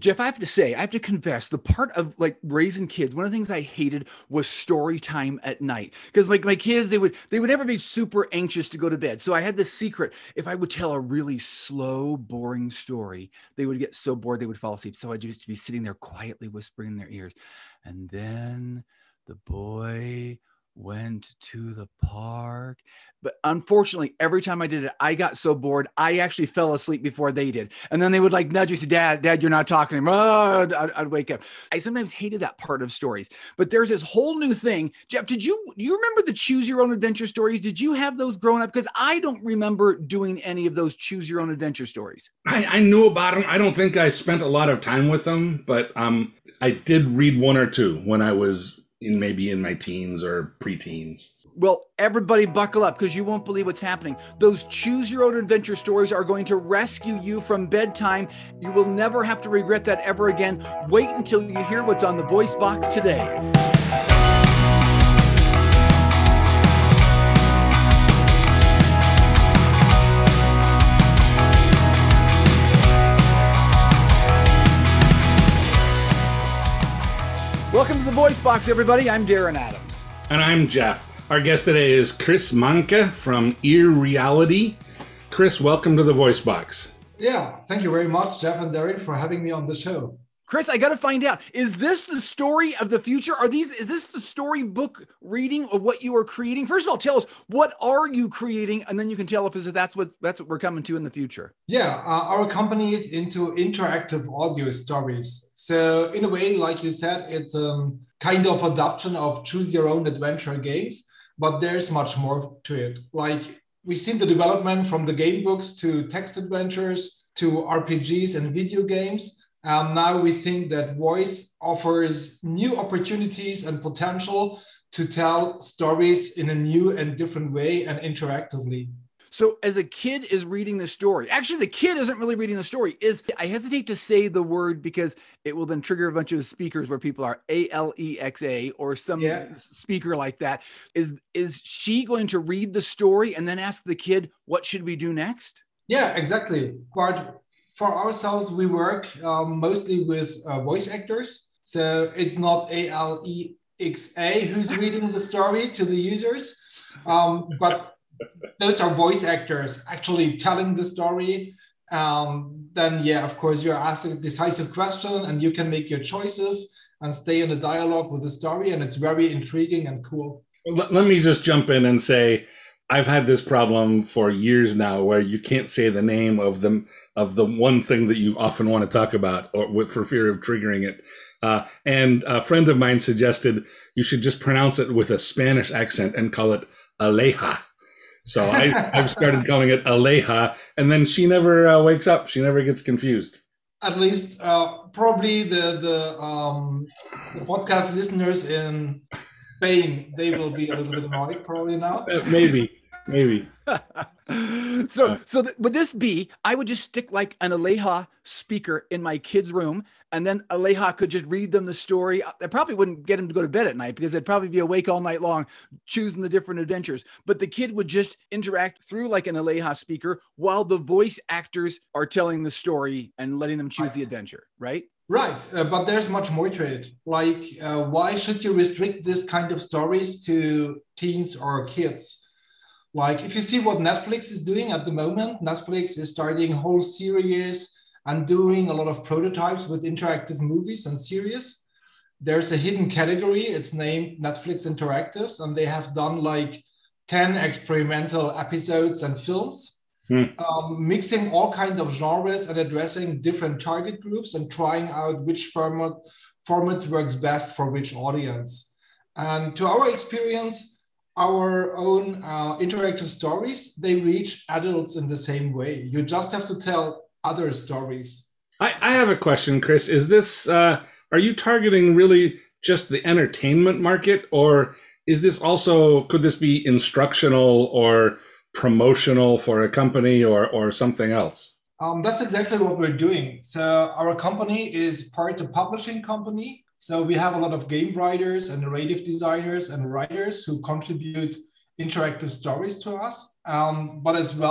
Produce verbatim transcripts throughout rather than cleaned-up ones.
Jeff, I have to say, I have to confess, the part of like raising kids, one of the things I hated was story time at night. Because like my kids, they would they would never be super anxious to go to bed. So I had this secret. If I would tell a really slow, boring story, they would get so bored they would fall asleep. So I'd just be sitting there quietly whispering in their ears. And then the boy went to the park. But unfortunately, every time I did it, I got so bored, I actually fell asleep before they did. And then they would like nudge me, say, Dad, Dad, you're not talking anymore. Oh, I'd, I'd wake up. I sometimes hated that part of stories. But there's this whole new thing. Jeff, did you, do you remember the choose your own adventure stories? Did you have those growing up? Because I don't remember doing any of those choose your own adventure stories. I, I knew about them. I don't think I spent a lot of time with them, but um, I did read one or two when I was in maybe in my teens or preteens. Well, everybody buckle up because you won't believe what's happening. Those choose your own adventure stories are going to rescue you from bedtime. You will never have to regret that ever again. Wait until you hear what's on the voice box today. Welcome to the voice box, everybody. I'm Darren Adams. And I'm Jeff. Our guest today is Chris Manke from Ear Reality. Chris, welcome to the Voice Box. Yeah, thank you very much, Jeff and Darren, for having me on the show. Chris, I got to find out, is this the story of the future? Are these, is this the storybook reading of what you are creating? First of all, tell us, what are you creating? And then you can tell if that's what, that's what we're coming to in the future. Yeah, uh, our company is into interactive audio stories. So in a way, like you said, it's a um, kind of adoption of choose your own adventure games. But there's much more to it. Like we've seen the development from the game books to text adventures to R P Gs and video games. And now we think that voice offers new opportunities and potential to tell stories in a new and different way and interactively. So as a kid is reading the story, actually the kid isn't really reading the story, is I hesitate to say the word because it will then trigger a bunch of speakers where people are A L E X A or some yeah. speaker like that. Is, is she going to read the story and then ask the kid, what should we do next? Yeah, exactly. But for ourselves, we work um, mostly with uh, voice actors. So it's not A L E X A who's reading the story to the users, um, but those are voice actors actually telling the story. Um, then, yeah, of course, you're asked a decisive question and you can make your choices and stay in a dialogue with the story. And it's very intriguing and cool. Let, let me just jump in and say, I've had this problem for years now where you can't say the name of the, of the one thing that you often want to talk about or with, for fear of triggering it. Uh, and a friend of mine suggested you should just pronounce it with a Spanish accent and call it Aleja. So I, I've started calling it Aleja, and then she never uh, wakes up. She never gets confused. At least uh, probably the the, um, the podcast listeners in Spain, they will be a little bit annoyed probably now. Maybe, maybe. so, so th- would this be, I would just stick like an Aleja speaker in my kid's room, and then Aleja could just read them the story. I probably wouldn't get him to go to bed at night because they'd probably be awake all night long choosing the different adventures. But the kid would just interact through like an Aleja speaker while the voice actors are telling the story and letting them choose the adventure, right? Right, uh, but there's much more to it. Like, uh, why should you restrict this kind of stories to teens or kids? Like, if you see what Netflix is doing at the moment, Netflix is starting whole series and doing a lot of prototypes with interactive movies and series. There's a hidden category, it's named Netflix Interactives, and they have done like ten experimental episodes and films, hmm. um, mixing all kinds of genres and addressing different target groups and trying out which format formats works best for which audience. And to our experience, our own uh, interactive stories, they reach adults in the same way. You just have to tell other stories. I, I have a question, Chris. Is this, uh, are you targeting really just the entertainment market, or is this also, could this be instructional or promotional for a company or, or something else? Um, that's exactly what we're doing. So our company is part of a publishing company. So we have a lot of game writers and narrative designers and writers who contribute interactive stories to us. Um, but as well,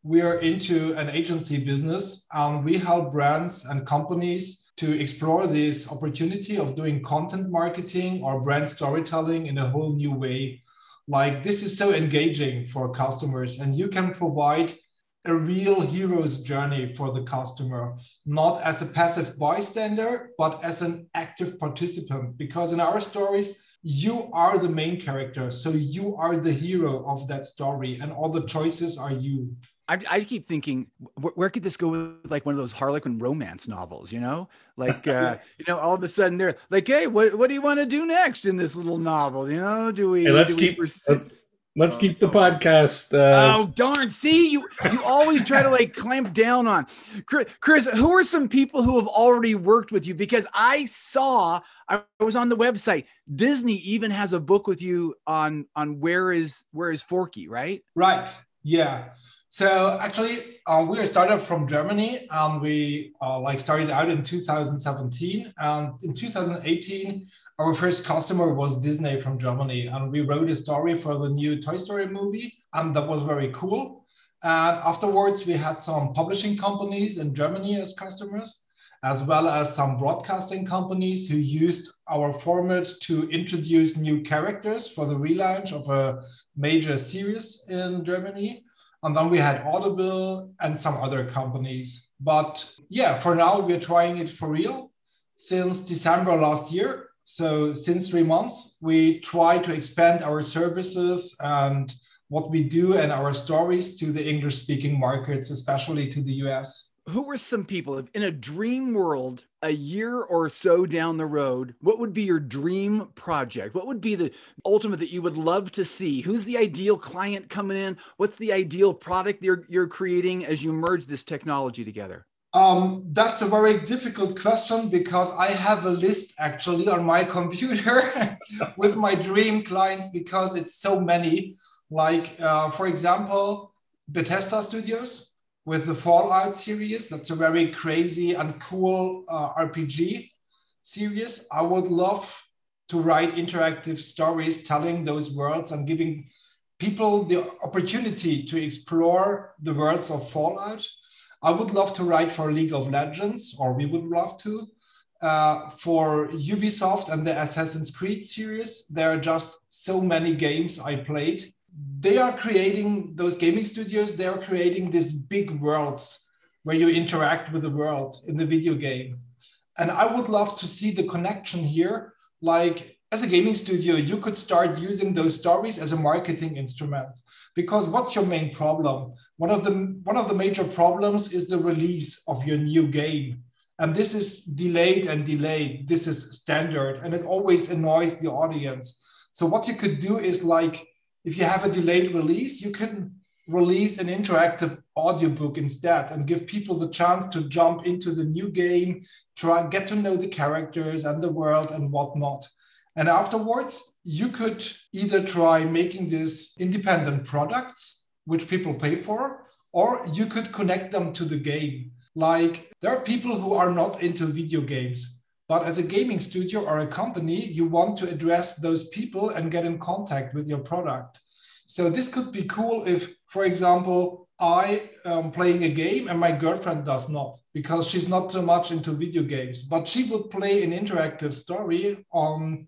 we are into an agency business, and we help brands and companies to explore this opportunity of doing content marketing or brand storytelling in a whole new way. Like, this is so engaging for customers, and you can provide a real hero's journey for the customer, not as a passive bystander, but as an active participant. Because in our stories, you are the main character. So you are the hero of that story, and all the choices are you. I, I keep thinking, where, where could this go with like one of those Harlequin romance novels, you know, like, uh, you know, all of a sudden they're like, hey, what, what do you want to do next in this little novel? You know, do we, hey, let's do keep, we pursue- let's keep the podcast. Uh... Oh, darn. See, you, you always try to like clamp down on Chris. Who are some people who have already worked with you? Because I saw, I was on the website, Disney even has a book with you on, on where is, where is Forky, right? Right. Yeah. So actually, uh, we are a startup from Germany, and we uh, like started out in two thousand seventeen. And in two thousand eighteen, our first customer was Disney from Germany, and we wrote a story for the new Toy Story movie, and that was very cool. And afterwards, we had some publishing companies in Germany as customers, as well as some broadcasting companies who used our format to introduce new characters for the relaunch of a major series in Germany. And then we had Audible and some other companies. But yeah, for now, we're trying it for real since December last year. So since three months, we try to expand our services and what we do and our stories to the English-speaking markets, especially to the U S. Who were some people in a dream world a year or so down the road? What would be your dream project? What would be the ultimate that you would love to see? Who's the ideal client coming in? What's the ideal product you're, you're creating as you merge this technology together? Um, that's a very difficult question, because I have a list actually on my computer with my dream clients, because it's so many. Like, uh, for example, Bethesda Studios with the Fallout series. That's a very crazy and cool uh, R P G series. I would love to write interactive stories telling those worlds and giving people the opportunity to explore the worlds of Fallout. I would love to write for League of Legends, or we would love to. Uh, for Ubisoft and the Assassin's Creed series, there are just so many games I played. They are creating, those gaming studios, they are creating these big worlds where you interact with the world in the video game. And I would love to see the connection here. Like, as a gaming studio, you could start using those stories as a marketing instrument. Because what's your main problem? One of the, one of the major problems is the release of your new game. And this is delayed and delayed. This is standard, and it always annoys the audience. So what you could do is, like, if you have a delayed release, you can release an interactive audiobook instead and give people the chance to jump into the new game, try get to know the characters and the world and whatnot. And afterwards, you could either try making these independent products, which people pay for, or you could connect them to the game. Like, there are people who are not into video games, but as a gaming studio or a company, you want to address those people and get in contact with your product. So this could be cool if, for example, I am playing a game and my girlfriend does not, because she's not so much into video games, but she would play an interactive story on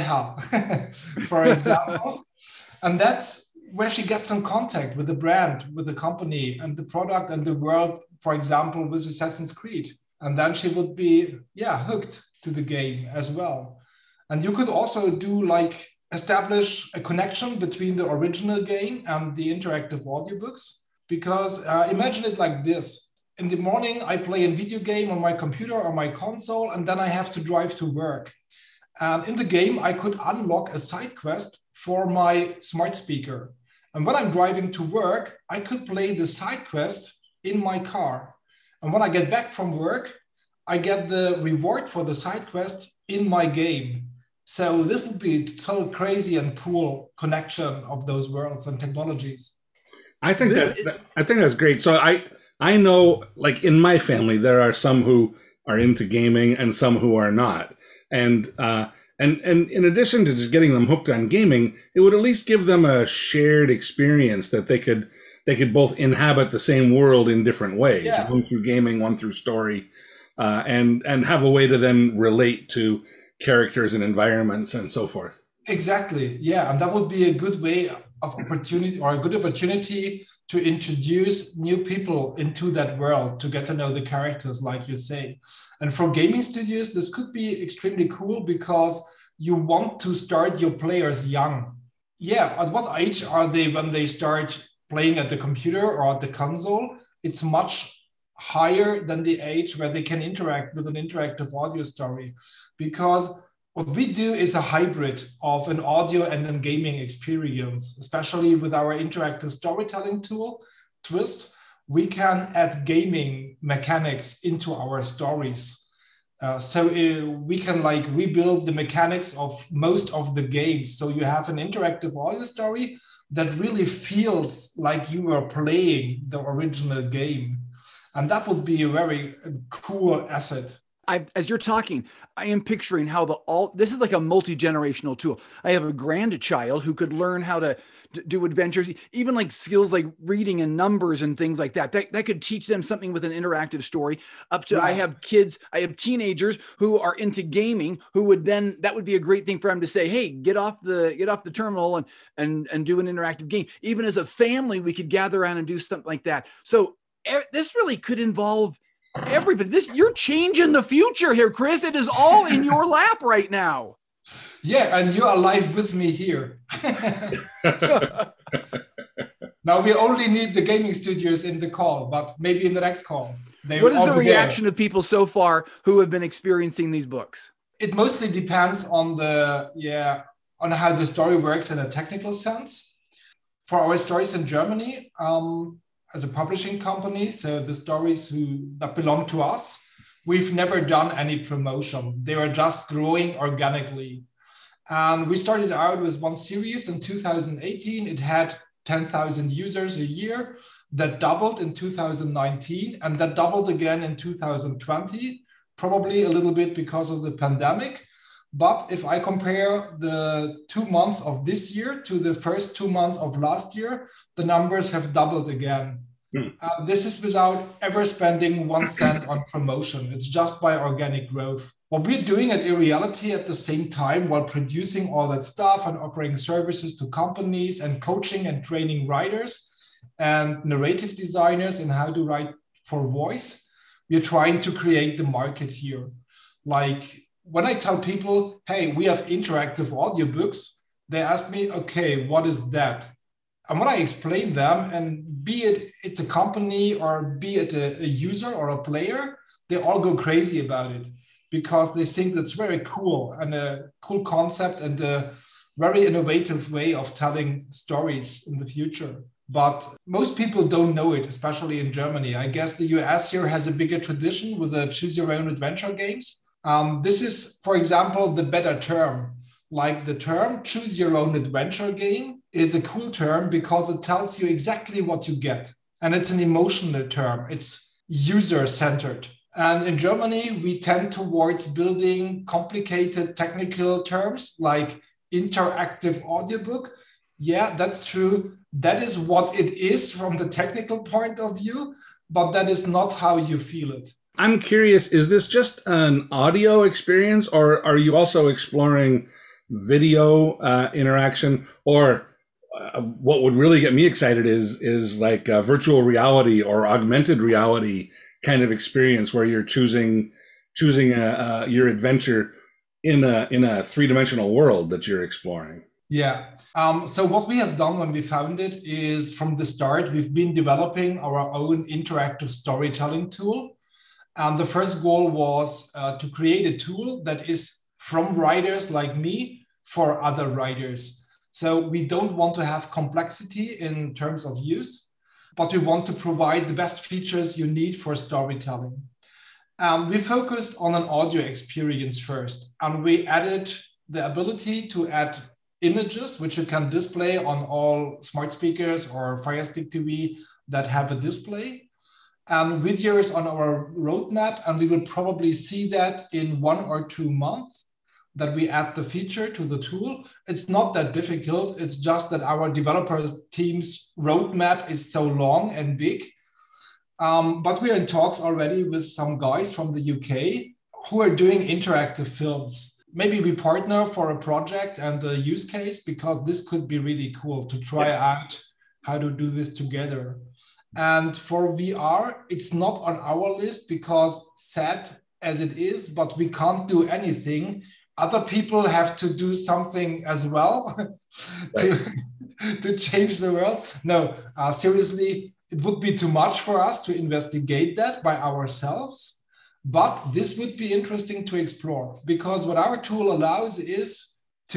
Aleha, for example. And that's where she gets some contact with the brand, with the company and the product and the world, for example, with Assassin's Creed. And then she would be, yeah, hooked to the game as well. And you could also do like establish a connection between the original game and the interactive audiobooks. Because uh, imagine it like this. In the morning, I play a video game on my computer or my console, and then I have to drive to work. And in the game, I could unlock a side quest for my smart speaker. And when I'm driving to work, I could play the side quest in my car. And when I get back from work, I get the reward for the side quest in my game. So this would be a total crazy and cool connection of those worlds and technologies. I think that, is- that I think that's great. So I I know, like, in my family, there are some who are into gaming and some who are not. And uh, and and in addition to just getting them hooked on gaming, it would at least give them a shared experience that they could they could both inhabit the same world in different ways, Yeah. one through gaming, one through story, uh, and and have a way to then relate to characters and environments and so forth. Exactly. Yeah, and that would be a good way of opportunity, or a good opportunity to introduce new people into that world, to get to know the characters, like you say. And for gaming studios, this could be extremely cool because you want to start your players young. Yeah, at what age are they when they start playing at the computer or at the console? It's much higher than the age where they can interact with an interactive audio story, because what we do is a hybrid of an audio and a gaming experience, especially with our interactive storytelling tool, Twist. We can add gaming mechanics into our stories. Uh, so uh, we can like rebuild the mechanics of most of the games. So you have an interactive audio story that really feels like you were playing the original game. And that would be a very cool asset. I, as you're talking, I am picturing how the all, this is like a multi-generational tool. I have a grandchild who could learn how to d- do adventures, even like skills like reading and numbers and things like that. That, that could teach them something with an interactive story. Up to, yeah. I have kids, I have teenagers who are into gaming, who would then, that would be a great thing for them to say, hey, get off the, get off the terminal and, and, and do an interactive game. Even as a family, we could gather around and do something like that. So er, this really could involve everybody. This, you're changing the future here, Chris. It is all in your lap right now. Yeah, and you are live with me here. Now we only need the gaming studios in the call, but maybe in the next call. They what is the reaction of people so far who have been experiencing these books? It mostly depends on the yeah on how the story works in a technical sense. For our stories in Germany, um, as a publishing company, so the stories who that belong to us, we've never done any promotion. They are just growing organically. And we started out with one series in two thousand eighteen. It had ten thousand users a year. That doubled in two thousand nineteen, and that doubled again in two thousand twenty, probably a little bit because of the pandemic. But if I compare the two months of this year to the first two months of last year, the numbers have doubled again. Mm. Uh, this is without ever spending one cent on promotion. It's just by organic growth. What we're doing at eReality at the same time, while producing all that stuff and offering services to companies and coaching and training writers and narrative designers in how to write for voice, we're trying to create the market here. Like, when I tell people, hey, we have interactive audiobooks, they ask me, okay, what is that? And when I explain them, and be it it's a company or be it a, a user or a player, they all go crazy about it because they think that's very cool and a cool concept and a very innovative way of telling stories in the future. But most people don't know it, especially in Germany. I guess the U S here has a bigger tradition with the choose your own adventure games. Um, this is, for example, the better term. Like the term choose your own adventure game is a cool term because it tells you exactly what you get. And it's an emotional term. It's user-centered. And in Germany, we tend towards building complicated technical terms like interactive audiobook. Yeah, that's true. That is what it is from the technical point of view, but that is not how you feel it. I'm curious, is this just an audio experience, or are you also exploring video uh, interaction? Or uh, what would really get me excited is is like a virtual reality or augmented reality kind of experience where you're choosing choosing a, uh, your adventure in a in a three-dimensional world that you're exploring. Yeah. Um, so what we have done when we founded is from the start, we've been developing our own interactive storytelling tool. And the first goal was uh, to create a tool that is from writers like me for other writers. So we don't want to have complexity in terms of use, but we want to provide the best features you need for storytelling. Um, we focused on an audio experience first, and we added the ability to add images, which you can display on all smart speakers or Fire Stick T V that have a display. And videos on our roadmap, and we will probably see that in one or two months that we add the feature to the tool. It's not that difficult. It's just that our developers team's roadmap is so long and big. Um, but we are in talks already with some guys from the U K who are doing interactive films. Maybe we partner for a project and a use case, because this could be really cool to try yeah. out how to do this together. And for V R, it's not on our list because sad as it is, but we can't do anything. Other people have to do something as well to, right. to change the world. No, uh, seriously, it would be too much for us to investigate that by ourselves. But this would be interesting to explore, because what our tool allows is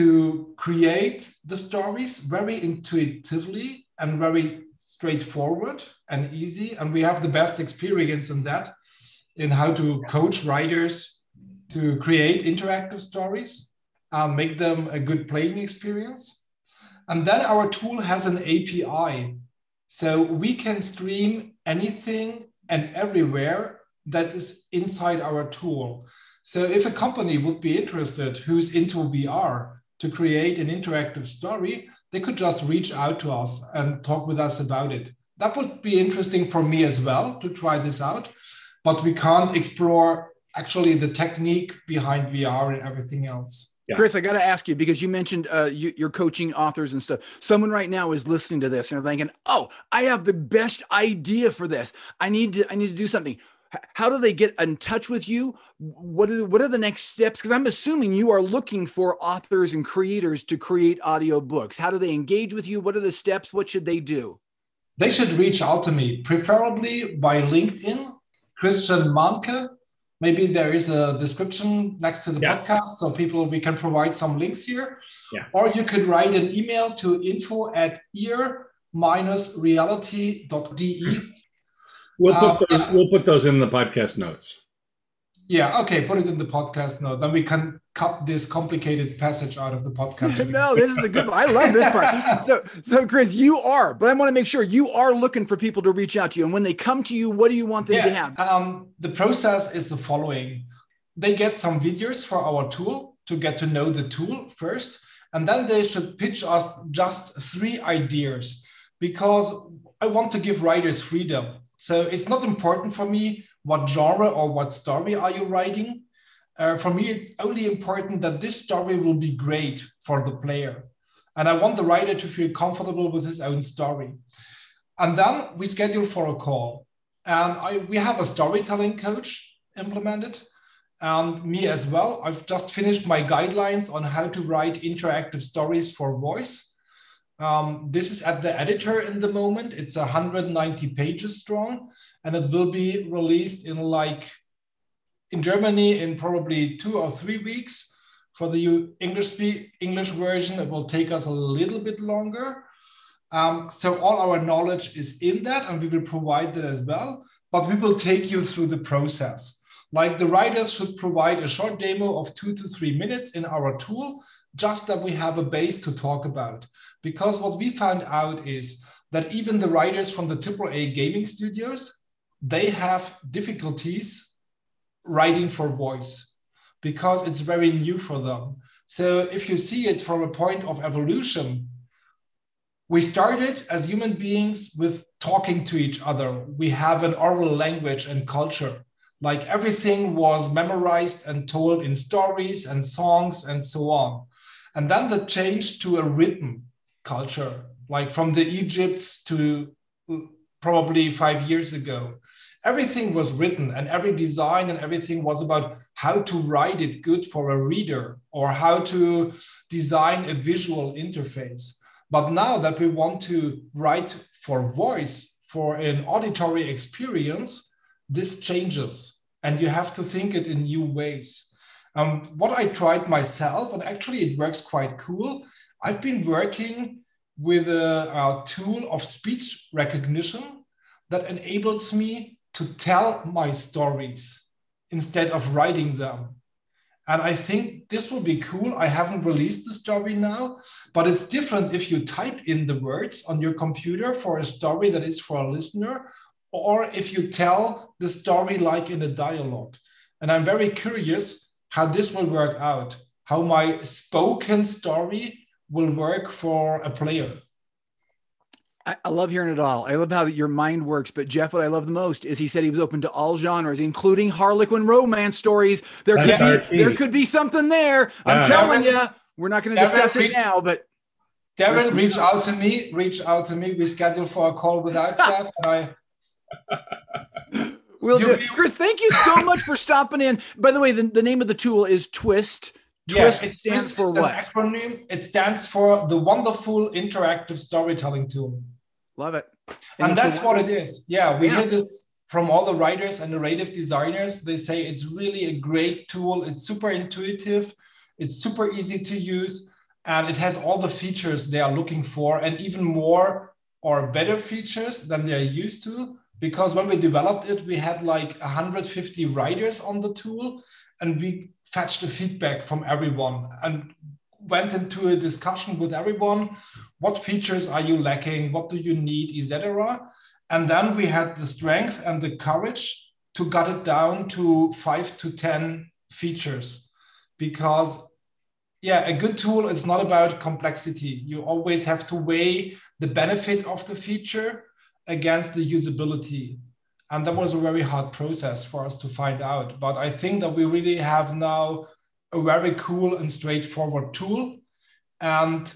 to create the stories very intuitively and very straightforward and easy. And we have the best experience in that, in how to coach writers to create interactive stories, uh, make them a good playing experience. And then our tool has an A P I. So we can stream anything and everywhere that is inside our tool. So if a company would be interested who's into V R to create an interactive story, they could just reach out to us and talk with us about it. That would be interesting for me as well to try this out, but we can't explore actually the technique behind V R and everything else. Yeah. Chris, I got to ask you, because you mentioned uh, you, you're coaching authors and stuff. Someone right now is listening to this and they're thinking, oh, I have the best idea for this. I need to, I need to do something. How do they get in touch with you? What are, what are the next steps? Because I'm assuming you are looking for authors and creators to create audio books. How do they engage with you? What are the steps? What should they do? They should reach out to me, preferably by LinkedIn, Christian Mahnke. Maybe there is a description next to the yeah. podcast, so people, we can provide some links here. Yeah. Or you could write an email to info at ear dash reality dot d e. We'll put, um, those, yeah. we'll put those in the podcast notes. Yeah, okay, put it in the podcast note. Then we can cut this complicated passage out of the podcast. No, this is the good one. I love this part. So, so, Chris, you are, but I want to make sure you are looking for people to reach out to you. And when they come to you, what do you want them yeah, to have? Um, the process is the following. They get some videos for our tool to get to know the tool first. And then they should pitch us just three ideas, because I want to give writers freedom. So it's not important for me what genre or what story are you writing. Uh, for me, it's only important that this story will be great for the player. And I want the writer to feel comfortable with his own story. And then we schedule for a call. And I, we have a storytelling coach implemented, and me as well. I've just finished my guidelines on how to write interactive stories for voice. Um, this is at the editor in the moment. It's one hundred ninety pages strong, and it will be released in like in Germany in probably two or three weeks. For the English English version, it will take us a little bit longer. Um, so all our knowledge is in that, and we will provide that as well. But we will take you through the process. Like the writers should provide a short demo of two to three minutes in our tool, just that we have a base to talk about. Because what we found out is that even the writers from the triple A gaming studios, they have difficulties writing for voice because it's very new for them. So if you see it from a point of evolution, we started as human beings with talking to each other. We have an oral language and culture. Like everything was memorized and told in stories and songs and so on. And then the change to a written culture, like from the Egypts to probably five years ago. Everything was written, and every design and everything was about how to write it good for a reader or how to design a visual interface. But now that we want to write for voice, for an auditory experience, this changes, and you have to think it in new ways. Um, what I tried myself, and actually it works quite cool. I've been working with a, a tool of speech recognition that enables me to tell my stories instead of writing them. And I think this will be cool. I haven't released the story now, but it's different if you type in the words on your computer for a story that is for a listener, or if you tell the story like in a dialogue. And I'm very curious how this will work out. how my spoken story will work for a player. I, I love hearing it all. I love how your mind works. But Jeff, what I love the most is he said he was open to all genres, including Harlequin romance stories. There That's could be there could be something there. I'm Yeah. telling you. We're not going to discuss it now, but Darren, reach out to me. Reach out to me. We schedule for a call without Jeff, and I. We'll do. Chris, thank you so much for stopping in. By the way, the, the name of the tool is Twist. Twist yeah, it stands for it's what? An acronym. It stands for the Wonderful Interactive Storytelling Tool. Love it. And, and that's what it is. Yeah, we yeah. hear this from all the writers and narrative designers. They say it's really a great tool. It's super intuitive. It's super easy to use. And it has all the features they are looking for, and even more or better features than they're used to. Because when we developed it, we had like one hundred fifty writers on the tool, and we fetched the feedback from everyone and went into a discussion with everyone. What features are you lacking? What do you need, et cetera. And then we had the strength and the courage to gut it down to five to ten features. Because yeah, a good tool is not about complexity. You always have to weigh the benefit of the feature against the usability. And that was a very hard process for us to find out. But I think that we really have now a very cool and straightforward tool. And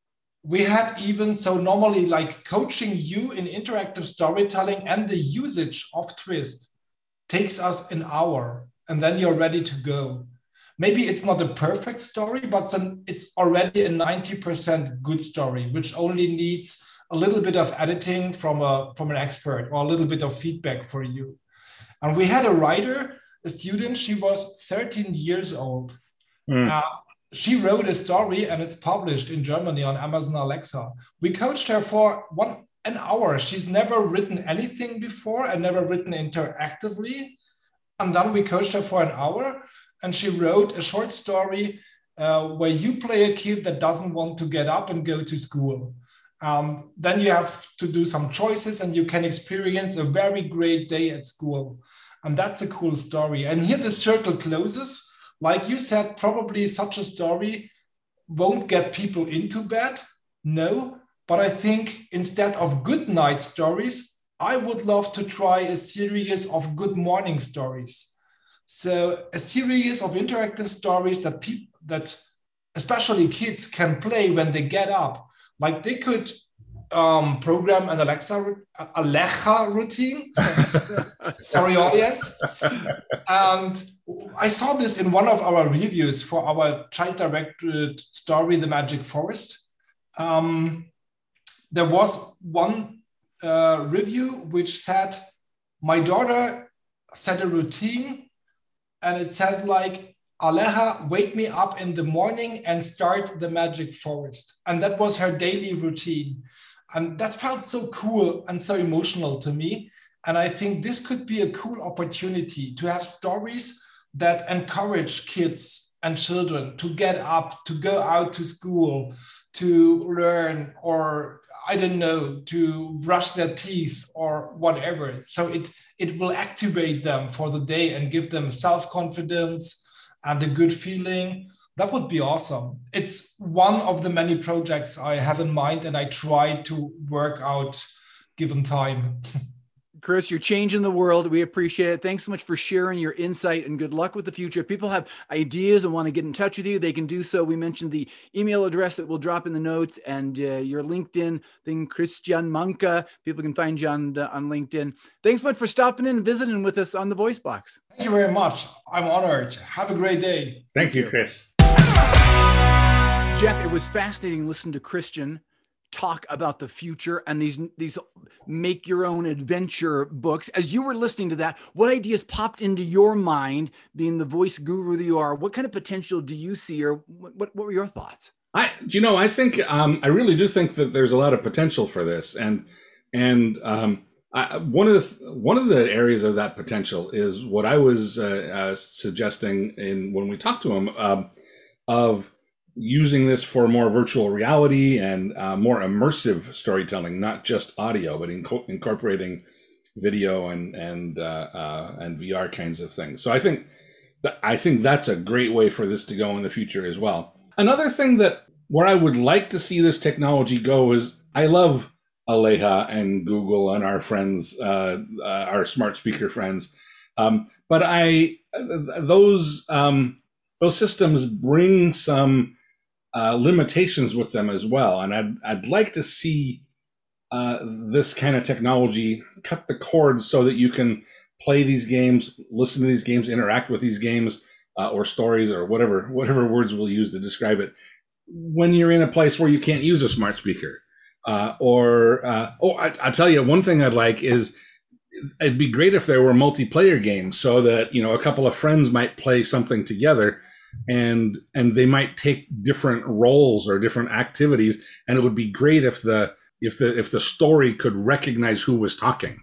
we had even, so normally like coaching you in interactive storytelling and the usage of Twist takes us an hour, and then you're ready to go. Maybe it's not a perfect story, but it's already a ninety percent good story, which only needs a little bit of editing from, a, from an expert or a little bit of feedback for you. And we had a writer, a student, she was thirteen years old. Mm. Uh, she wrote a story and it's published in Germany on Amazon Alexa. We coached her for one an hour. She's never written anything before and never written interactively. And then we coached her for an hour, and she wrote a short story uh, where you play a kid that doesn't want to get up and go to school. Um, then you have to do some choices, and you can experience a very great day at school. And that's a cool story. And here the circle closes. Like you said, probably such a story won't get people into bed. No, but I think instead of good night stories, I would love to try a series of good morning stories. So a series of interactive stories that people, that especially kids can play when they get up. Like they could um, program an Alexa, Alexa routine. Sorry, audience. And I saw this in one of our reviews for our child-directed story, The Magic Forest. Um, there was one uh, review which said, my daughter set a routine, and it says like, Aleha, wake me up in the morning and start the magic forest. And that was her daily routine. And that felt so cool and so emotional to me. And I think this could be a cool opportunity to have stories that encourage kids and children to get up, to go out to school, to learn, or I don't know, to brush their teeth or whatever. So it, it will activate them for the day and give them self-confidence and a good feeling. That would be awesome. It's one of the many projects I have in mind, and I try to work out given time. Chris, you're changing the world. We appreciate it. Thanks so much for sharing your insight, and good luck with the future. If people have ideas and want to get in touch with you, they can do so. We mentioned the email address that we'll drop in the notes, and uh, your LinkedIn thing, Christian Manka. People can find you on, uh, on LinkedIn. Thanks so much for stopping in and visiting with us on the Voice Box. Thank you very much. I'm honored. Have a great day. Thank you, Chris. Jeff, it was fascinating listening to Christian talk about the future and these these make your own adventure books. As you were listening to that, what ideas popped into your mind, being the voice guru that you are? What kind of potential do you see, or what, what were your thoughts? I, you know, I think um, I really do think that there's a lot of potential for this, and and um, I, one of the one of the areas of that potential is what I was uh, uh, suggesting in when we talked to him um, of using this for more virtual reality and uh, more immersive storytelling, not just audio, but inco- incorporating video and and uh, uh, and V R kinds of things. So I think I think that's a great way for this to go in the future as well. Another thing that where I would like to see this technology go is I love Alexa and Google and our friends, uh, uh, our smart speaker friends. Um, but I those um, those systems bring some uh, limitations with them as well, and I'd I'd like to see uh, this kind of technology cut the cord so that you can play these games, listen to these games, interact with these games uh, or stories or whatever whatever words we'll use to describe it when you're in a place where you can't use a smart speaker. Uh, or uh, oh, I, I'll tell you one thing I'd like is it'd be great if there were multiplayer games so that, you know, a couple of friends might play something together and and they might take different roles or different activities, and it would be great if the if the if the story could recognize who was talking,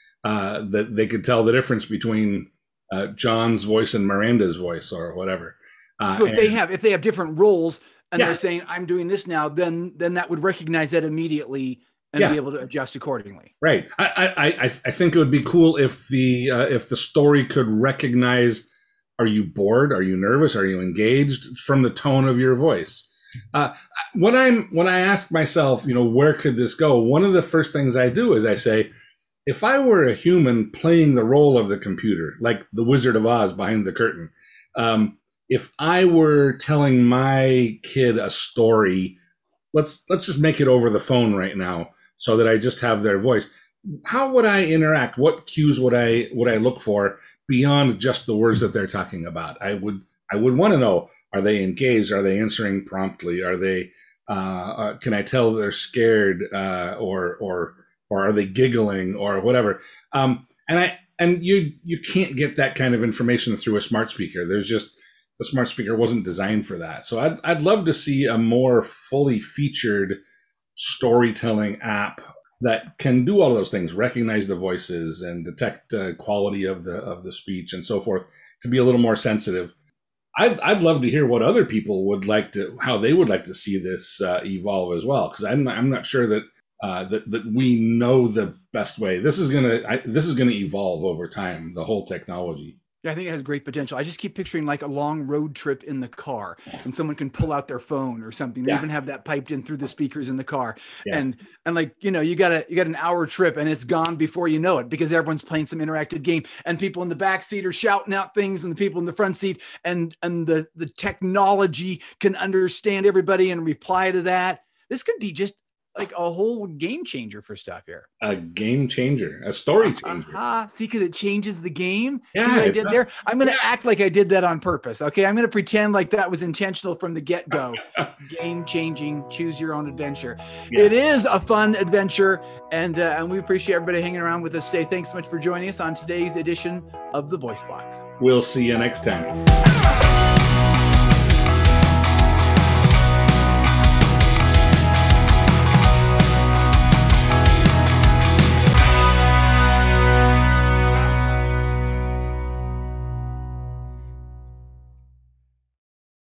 uh, that they could tell the difference between uh, John's voice and Miranda's voice or whatever. Uh, so if and, they have if they have different roles and yeah. they're saying I'm doing this now, then then that would recognize that immediately and yeah. be able to adjust accordingly. Right. I I I, I think it would be cool if the uh, if the story could recognize, are you bored? Are you nervous? Are you engaged from the tone of your voice? Uh, when I'm when I ask myself, you know, where could this go? One of the first things I do is I say, if I were a human playing the role of the computer, like the Wizard of Oz behind the curtain, um, if I were telling my kid a story, let's let's just make it over the phone right now, so that I just have their voice. How would I interact? What cues would I would I look for beyond just the words that they're talking about? I would I would want to know: are they engaged? Are they answering promptly? Are they? Uh, uh, can I tell they're scared, uh, or or or are they giggling or whatever? Um, and I and you you can't get that kind of information through a smart speaker. There's just the smart speaker wasn't designed for that. So I'd I'd love to see a more fully featured storytelling app that can do all those things, recognize the voices and detect uh, quality of the of the speech and so forth, to be a little more sensitive. I'd I'd love to hear what other people would like to, how they would like to see this uh, evolve as well, because I'm not, I'm not sure that uh, that that we know the best way. This is gonna I, this is gonna evolve over time, the whole technology. Yeah, I think it has great potential. I just keep picturing like a long road trip in the car and someone can pull out their phone or something, or Yeah. even have that piped in through the speakers in the car. Yeah. And, and like, you know, you got a, you got an hour trip and it's gone before you know it, because everyone's playing some interactive game and people in the back seat are shouting out things and the people in the front seat, and, and the, the technology can understand everybody and reply to that. This could be just like a whole game changer for stuff here. A game changer, a story changer. Uh-huh. See, because it changes the game. Yeah, See what I it did does. there? I'm going to Yeah. act like I did that on purpose. Okay. I'm going to pretend like that was intentional from the get-go. Game changing, choose your own adventure. Yeah. It is a fun adventure. And, uh, and we appreciate everybody hanging around with us today. Thanks so much for joining us on today's edition of The Voice Box. We'll see you next time.